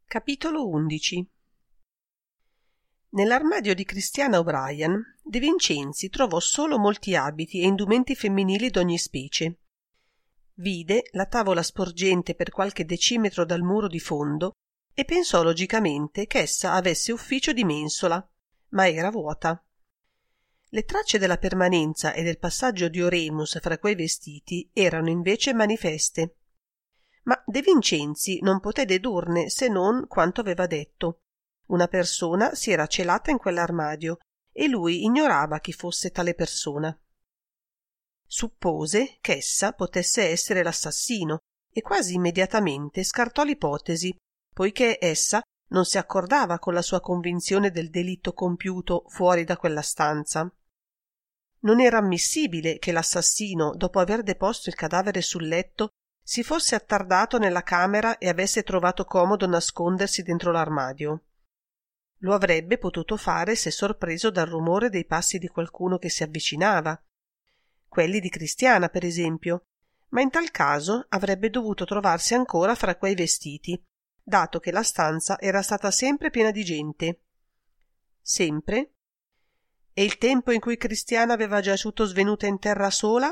Capitolo 11. Nell'armadio di Christiana O'Brien De Vincenzi trovò solo molti abiti e indumenti femminili d'ogni specie. Vide la tavola sporgente per qualche decimetro dal muro di fondo e pensò logicamente ch'essa avesse ufficio di mensola, ma era vuota. Le tracce della permanenza e del passaggio di Oremus fra quei vestiti erano invece manifeste. Ma De Vincenzi non poté dedurne se non quanto aveva detto. Una persona si era celata in quell'armadio e lui ignorava chi fosse tale persona. Suppose ch'essa potesse essere l'assassino e quasi immediatamente scartò l'ipotesi, poiché essa non si accordava con la sua convinzione del delitto compiuto fuori da quella stanza. Non era ammissibile che l'assassino, dopo aver deposto il cadavere sul letto, si fosse attardato nella camera e avesse trovato comodo nascondersi dentro l'armadio. Lo avrebbe potuto fare se sorpreso dal rumore dei passi di qualcuno che si avvicinava, quelli di Christiana per esempio, ma in tal caso avrebbe dovuto trovarsi ancora fra quei vestiti, dato che la stanza era stata sempre piena di gente. Sempre? E il tempo in cui Christiana aveva giaciuto svenuta in terra sola?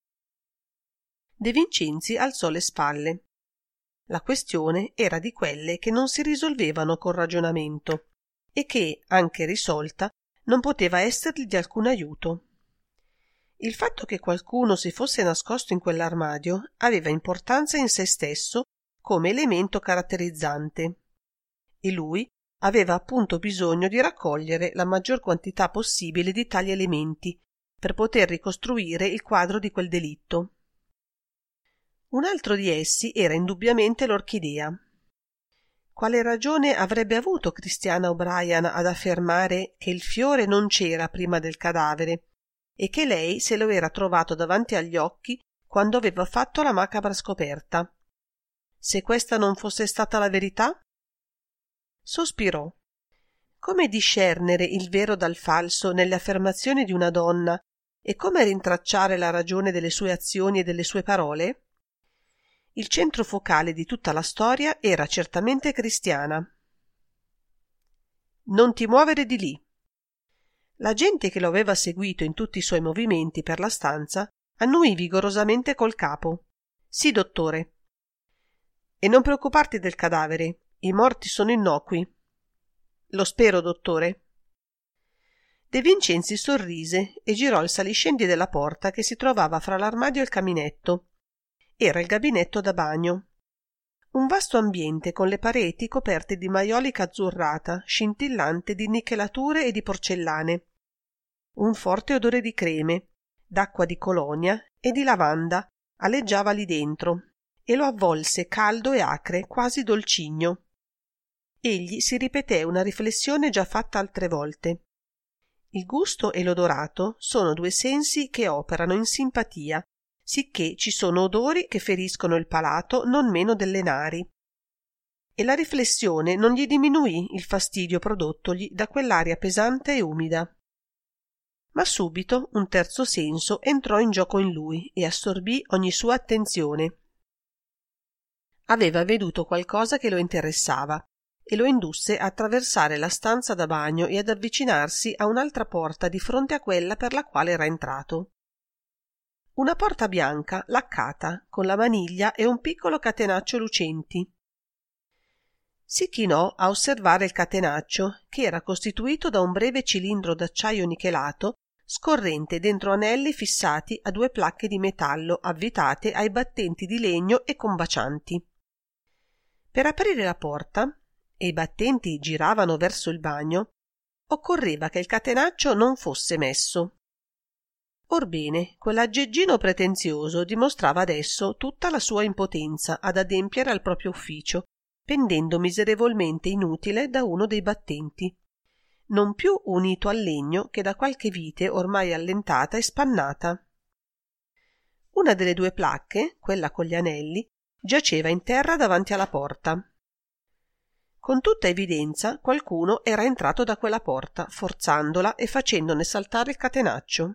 De Vincenzi alzò le spalle. La questione era di quelle che non si risolvevano col ragionamento e che, anche risolta, non poteva essergli di alcun aiuto. Il fatto che qualcuno si fosse nascosto in quell'armadio aveva importanza in se stesso come elemento caratterizzante e lui aveva appunto bisogno di raccogliere la maggior quantità possibile di tali elementi per poter ricostruire il quadro di quel delitto. Un altro di essi era indubbiamente l'orchidea. Quale ragione avrebbe avuto Christiana O'Brien ad affermare che il fiore non c'era prima del cadavere e che lei se lo era trovato davanti agli occhi quando aveva fatto la macabra scoperta? Se questa non fosse stata la verità? Sospirò. Come discernere il vero dal falso nelle affermazioni di una donna e come rintracciare la ragione delle sue azioni e delle sue parole? Il centro focale di tutta la storia era certamente Christiana. Non ti muovere di lì. La gente che lo aveva seguito in tutti i suoi movimenti per la stanza annuì vigorosamente col capo. Sì, dottore. E non preoccuparti del cadavere, i morti sono innocui. Lo spero, dottore. De Vincenzi sorrise e girò il saliscendi della porta che si trovava fra l'armadio e il caminetto. Era il gabinetto da bagno. Un vasto ambiente con le pareti coperte di maiolica azzurrata, scintillante di nichelature e di porcellane. Un forte odore di creme, d'acqua di colonia e di lavanda aleggiava lì dentro e lo avvolse caldo e acre, quasi dolcigno. Egli si ripeté una riflessione già fatta altre volte. Il gusto e l'odorato sono due sensi che operano in simpatia, sicché ci sono odori che feriscono il palato non meno delle nari. E la riflessione non gli diminuì il fastidio prodottogli da quell'aria pesante e umida. Ma subito un terzo senso entrò in gioco in lui e assorbì ogni sua attenzione. Aveva veduto qualcosa che lo interessava e lo indusse a attraversare la stanza da bagno e ad avvicinarsi a un'altra porta di fronte a quella per la quale era entrato. Una porta bianca, laccata, con la maniglia e un piccolo catenaccio lucenti. Si chinò a osservare il catenaccio, che era costituito da un breve cilindro d'acciaio nichelato, scorrente dentro anelli fissati a due placche di metallo avvitate ai battenti di legno e combacianti. Per aprire la porta, e i battenti giravano verso il bagno, occorreva che il catenaccio non fosse messo. Orbene, quell'aggeggino pretenzioso dimostrava adesso tutta la sua impotenza ad adempiere al proprio ufficio, pendendo miserevolmente inutile da uno dei battenti, non più unito al legno che da qualche vite ormai allentata e spannata. Una delle due placche, quella con gli anelli, giaceva in terra davanti alla porta. Con tutta evidenza qualcuno era entrato da quella porta, forzandola e facendone saltare il catenaccio.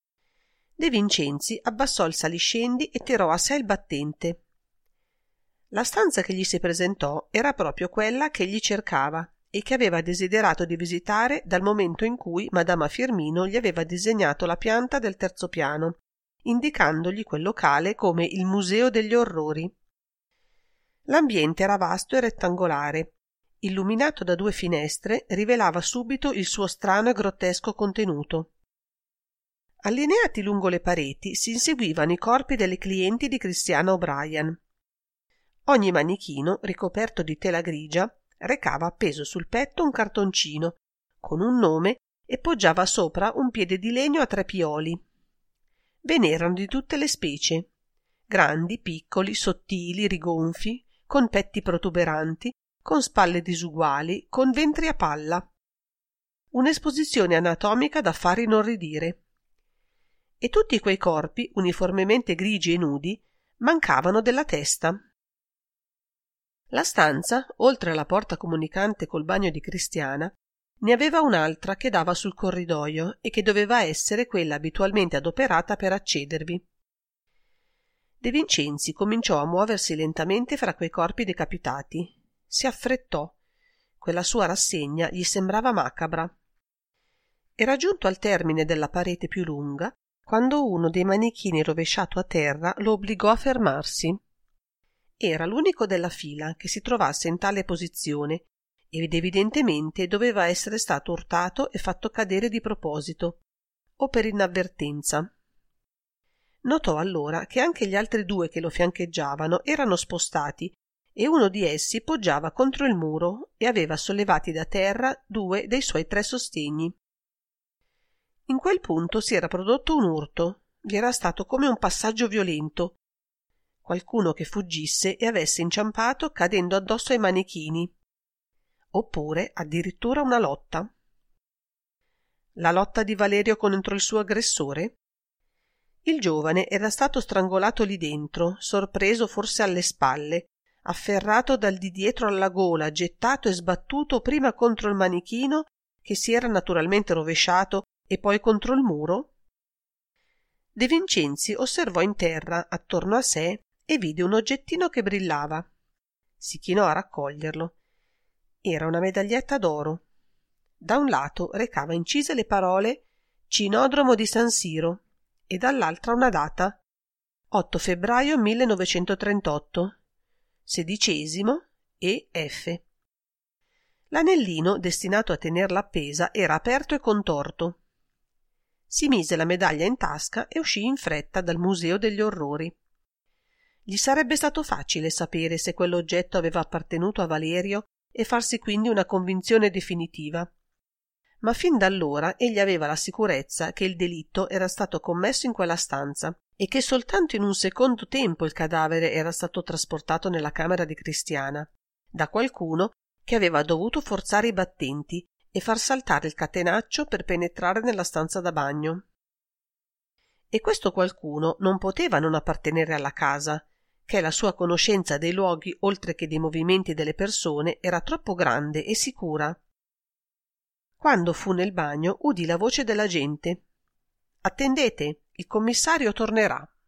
De Vincenzi abbassò il saliscendi e tirò a sé il battente. La stanza che gli si presentò era proprio quella che egli cercava e che aveva desiderato di visitare dal momento in cui Madama Firmino gli aveva disegnato la pianta del terzo piano, indicandogli quel locale come il Museo degli Orrori. L'ambiente era vasto e rettangolare. Illuminato da 2 finestre, rivelava subito il suo strano e grottesco contenuto. Allineati lungo le pareti si inseguivano i corpi delle clienti di Christiana O'Brien. Ogni manichino, ricoperto di tela grigia, recava appeso sul petto un cartoncino con un nome e poggiava sopra un piede di legno a 3 pioli. Ve n'erano di tutte le specie, grandi, piccoli, sottili, rigonfi, con petti protuberanti, con spalle disuguali, con ventri a palla. Un'esposizione anatomica da far inorridire. E tutti quei corpi, uniformemente grigi e nudi, mancavano della testa. La stanza, oltre alla porta comunicante col bagno di Cristiana, ne aveva un'altra che dava sul corridoio e che doveva essere quella abitualmente adoperata per accedervi. De Vincenzi cominciò a muoversi lentamente fra quei corpi decapitati. Si affrettò. Quella sua rassegna gli sembrava macabra. Era giunto al termine della parete più lunga quando uno dei manichini rovesciato a terra lo obbligò a fermarsi. Era l'unico della fila che si trovasse in tale posizione ed evidentemente doveva essere stato urtato e fatto cadere di proposito o per inavvertenza. Notò allora che anche gli altri 2 che lo fiancheggiavano erano spostati e uno di essi poggiava contro il muro e aveva sollevati da terra 2 dei suoi 3 sostegni. In quel punto si era prodotto un urto, vi era stato come un passaggio violento, qualcuno che fuggisse e avesse inciampato cadendo addosso ai manichini, oppure addirittura una lotta. La lotta di Valerio contro il suo aggressore? Il giovane era stato strangolato lì dentro, sorpreso forse alle spalle, afferrato dal di dietro alla gola, gettato e sbattuto prima contro il manichino, che si era naturalmente rovesciato, e poi contro il muro? De Vincenzi osservò in terra, attorno a sé, e vide un oggettino che brillava. Si chinò a raccoglierlo. Era una medaglietta d'oro. Da un lato recava incise le parole Cinodromo di San Siro e dall'altra una data 8 febbraio 1938, 16° e F. L'anellino destinato a tenerla appesa era aperto e contorto. Si mise la medaglia in tasca e uscì in fretta dal Museo degli Orrori. Gli sarebbe stato facile sapere se quell'oggetto aveva appartenuto a Valerio e farsi quindi una convinzione definitiva. Ma fin da allora egli aveva la sicurezza che il delitto era stato commesso in quella stanza e che soltanto in un secondo tempo il cadavere era stato trasportato nella camera di Cristiana, da qualcuno che aveva dovuto forzare i battenti e far saltare il catenaccio per penetrare nella stanza da bagno. E questo qualcuno non poteva non appartenere alla casa, che la sua conoscenza dei luoghi oltre che dei movimenti delle persone era troppo grande e sicura. Quando fu nel bagno udì la voce della gente. «Attendete, il commissario tornerà».